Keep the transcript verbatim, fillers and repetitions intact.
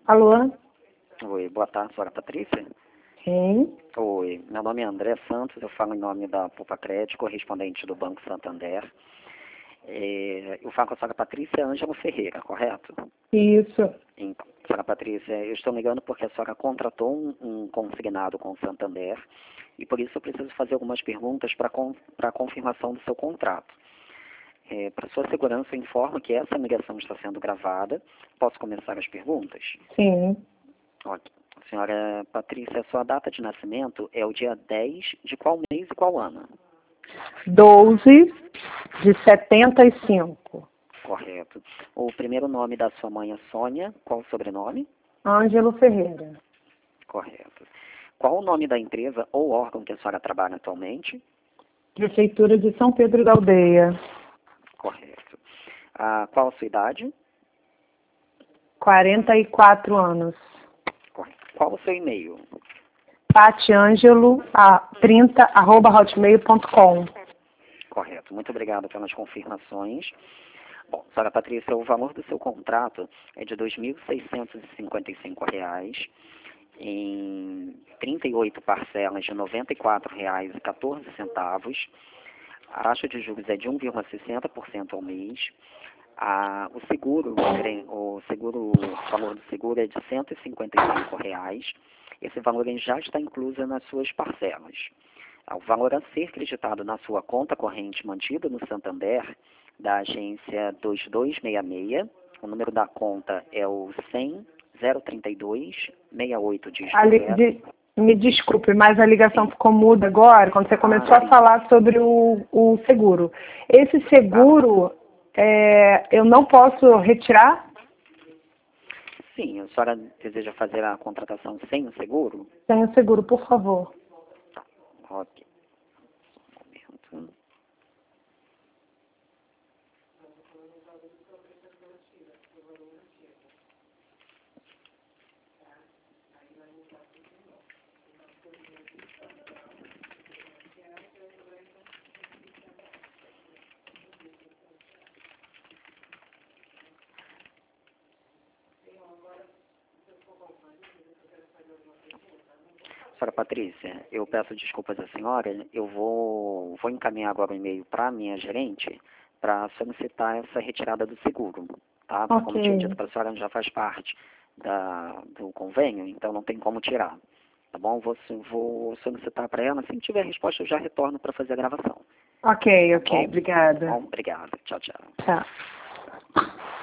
Alô? Oi, boa tarde, senhora Patrícia. Quem? Oi, meu nome é André Santos, eu falo em nome da Poupa Crédito, correspondente do Banco Santander. É, eu falo com a senhora Patrícia Ângelo Ferreira, correto? Isso. Então, senhora Patrícia, eu estou ligando porque a senhora contratou um, um consignado com o Santander e por isso eu preciso fazer algumas perguntas para a confirmação do seu contrato. É, para sua segurança, eu informo que essa ligação está sendo gravada. Posso começar as perguntas? Sim. Ok. Senhora Patrícia, sua data de nascimento é o dia dez de qual mês e qual ano? doze de setenta e cinco. Correto. O primeiro nome da sua mãe é Sônia. Qual o sobrenome? Ângelo Ferreira. Correto. Qual o nome da empresa ou órgão que a senhora trabalha atualmente? Prefeitura de São Pedro da Aldeia. Correto. Ah, qual a sua idade? quarenta e quatro anos. Correto. Qual o seu e-mail? patiangelo trinta arroba hotmail ponto com. Correto. Muito obrigado pelas confirmações. Bom, senhora Patrícia, o valor do seu contrato é de dois mil seiscentos e cinquenta e cinco reais em trinta e oito parcelas de noventa e quatro reais e quatorze centavos. A taxa de juros é de um vírgula sessenta por cento ao mês. A, o seguro, o seguro, o valor do seguro é de cento e cinquenta e cinco reais. Esse valor já está incluso nas suas parcelas. O valor a ser creditado na sua conta corrente mantida no Santander, da agência dois dois seis seis, o número da conta é o cem, zero trinta e dois, sessenta e oito dígito Ali, zero. de, me desculpe, mas a ligação Sim. ficou muda agora, quando você começou Ah, a sim. falar sobre o, o seguro. Esse seguro, é, eu não posso retirar? Sim, a senhora deseja fazer a contratação sem o seguro? Sem o seguro, por favor. Ok. Só um momento. Senhora Patrícia, eu peço desculpas à senhora, eu vou, vou encaminhar agora o e-mail para a minha gerente para solicitar essa retirada do seguro, tá? Porque, como tinha Ok. dito para a senhora, já faz parte da, do convênio, então não tem como tirar, tá bom? Vou, vou solicitar para ela, se tiver resposta eu já retorno para fazer a gravação. Ok, Tá ok. bom? Obrigada. Bom, obrigado. Tchau, tchau. Tchau.